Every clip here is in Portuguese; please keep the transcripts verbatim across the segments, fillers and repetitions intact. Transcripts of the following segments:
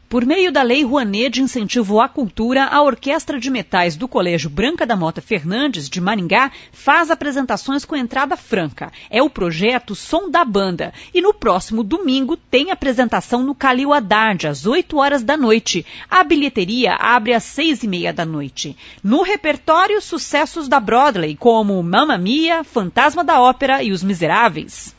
Por meio da Lei Rouanet de Incentivo à Cultura, a Orquestra de Metais do Colégio Branca da Mota Fernandes, de Maringá, faz apresentações com entrada franca. É o projeto Som da Banda. E no próximo domingo tem apresentação no Calil Haddad, às oito horas da noite. A bilheteria abre às seis e meia da noite. No repertório, sucessos da Broadway, como Mamma Mia, Fantasma da Ópera e Os Miseráveis.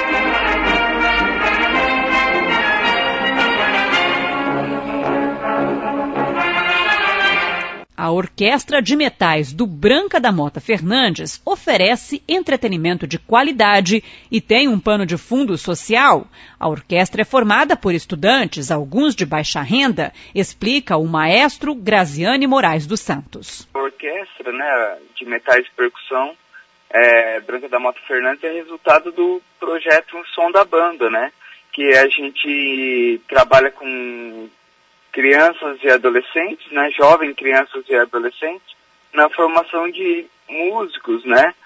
A Orquestra de Metais do Branca da Mota Fernandes oferece entretenimento de qualidade e tem um pano de fundo social. A orquestra é formada por estudantes, alguns de baixa renda, explica o maestro Graziane Moraes dos Santos. A orquestra, né, de metais e percussão é, Branca da Mota Fernandes é resultado do projeto Som da Banda, né, que a gente trabalha com crianças e adolescentes, né, jovens crianças e adolescentes, na formação de músicos, né.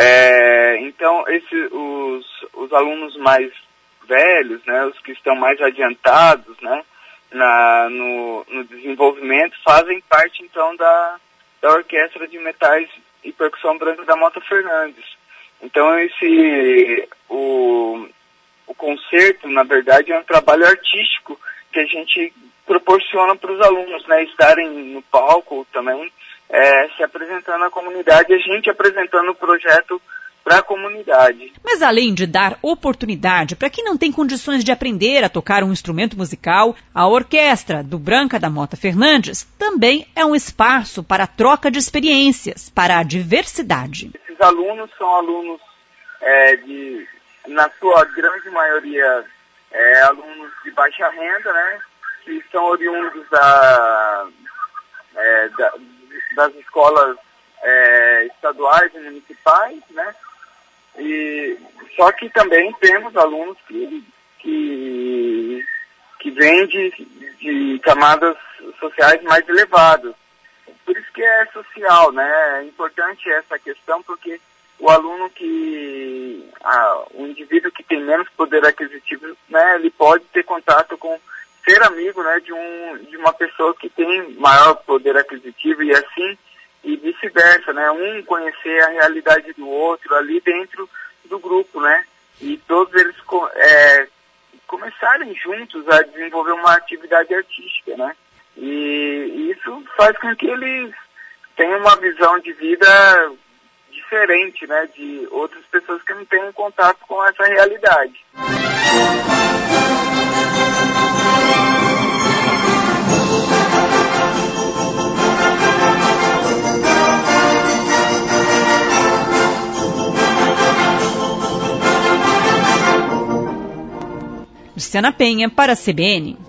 É, então, esse, os, os alunos mais velhos, né, os que estão mais adiantados, né, na, no, no desenvolvimento, fazem parte, então, da, da Orquestra de Metais e Percussão Branca da Mota Fernandes. Então, esse, o, o concerto, na verdade, é um trabalho artístico que a gente proporciona para os alunos, né, estarem no palco também, é, se apresentando à comunidade, a gente apresentando o projeto para a comunidade. Mas além de dar oportunidade para quem não tem condições de aprender a tocar um instrumento musical, a Orquestra do Branca da Mota Fernandes também é um espaço para a troca de experiências, para a diversidade. Esses alunos são alunos, é, de, na sua grande maioria, é, alunos de baixa renda, né, que são oriundos da, é, da, das escolas é, estaduais e municipais, né? E, só que também temos alunos que, que, que vêm de, de camadas sociais mais elevadas. Por isso que é social, né? É importante essa questão, porque o aluno que, a, o indivíduo que tem menos poder aquisitivo, né, ele pode ter contato com ser amigo, né, de, um, de uma pessoa que tem maior poder aquisitivo e assim, e vice-versa, né, um conhecer a realidade do outro ali dentro do grupo, né, e todos eles é, começarem juntos a desenvolver uma atividade artística, né, e isso faz com que eles tenham uma visão de vida diferente, né, de outras pessoas que não têm contato com essa realidade. Luciana Penha para a C B N.